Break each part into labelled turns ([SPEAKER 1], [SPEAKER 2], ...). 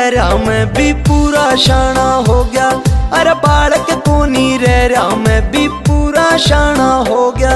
[SPEAKER 1] रहा मैं भी पूरा शाना हो गया। अरे बालक को नहीं रह रहा मैं भी पूरा शाना हो गया।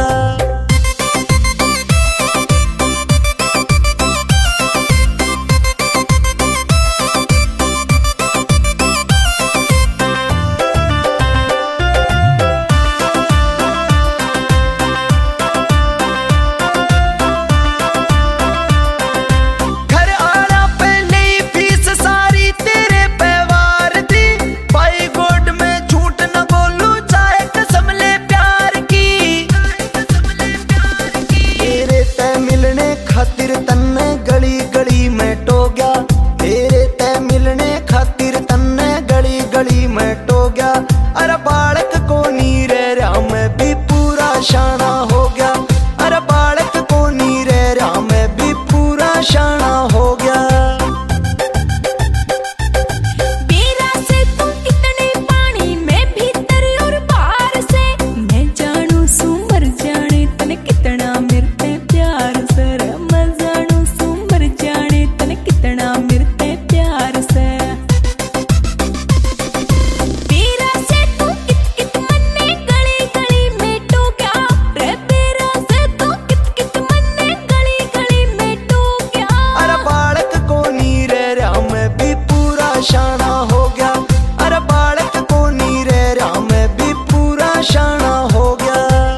[SPEAKER 1] खातिर तन्ने गली गली में टो गया, तेरे ते मिलने खातिर तन्ने गली गली में टो गया। अरे बालक को नहीं रह रहा मैं भी पूरा शाना हो गया। अरे बालक को नहीं रह रहा मैं भी पूरा शाना हो गया। शाना हो गया। अरे बालक को नहीं रह रहा मैं भी पूरा शाना हो गया।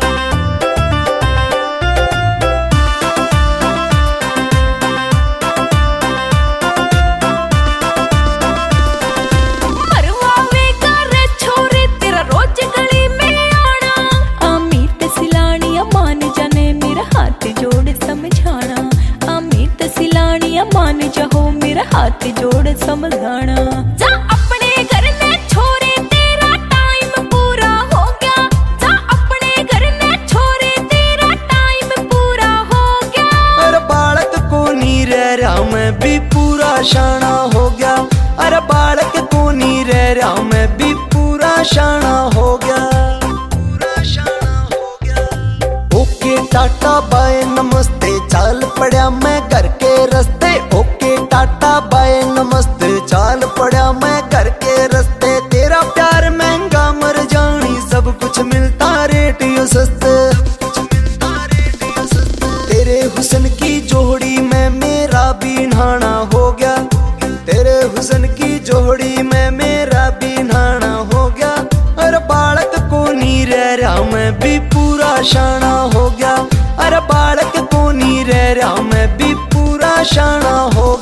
[SPEAKER 2] मरवावेगा रे छोरे तेरा रोज गली में आना। अमित सिलानिया मान जाने मेरा हाथ जोड़ समझाना। अमित सिलानिया मान जाओ मेरा हाथ जोड़ समझाना। जा अपने घर में छोरे तेरा टाइम पूरा हो गया। जा अपने घर में छोरे तेरा टाइम पूरा हो गया।
[SPEAKER 1] अरे बालक को नहीं रह रहा मैं भी पूरा शाना हो गया। अरे बालक को नहीं रह रहा मैं भी पूरा शाना हो गया। पूरा शाना हो गया। ओके टाटा बाय नमस्ते चाल पड़ा मैं घर के रास्ते। ओके टाटा बाय नमस्ते चाल पड़ा मैं घर के रास्ते। तेरा प्यार महंगा मर जानी सब कुछ मिलता रेट यो सस्ते। तेरे हुस्न की जोड़ी में मेरा भी नहाना हो गया। तेरे हुस्न की जोड़ी में मेरा भी नहाना हो गया। अरे बालक को नहीं रह रहा मैं भी पूरा शाना हो गया। अरे बालक को नहीं रह रहा मैं भी पूरा शाना हो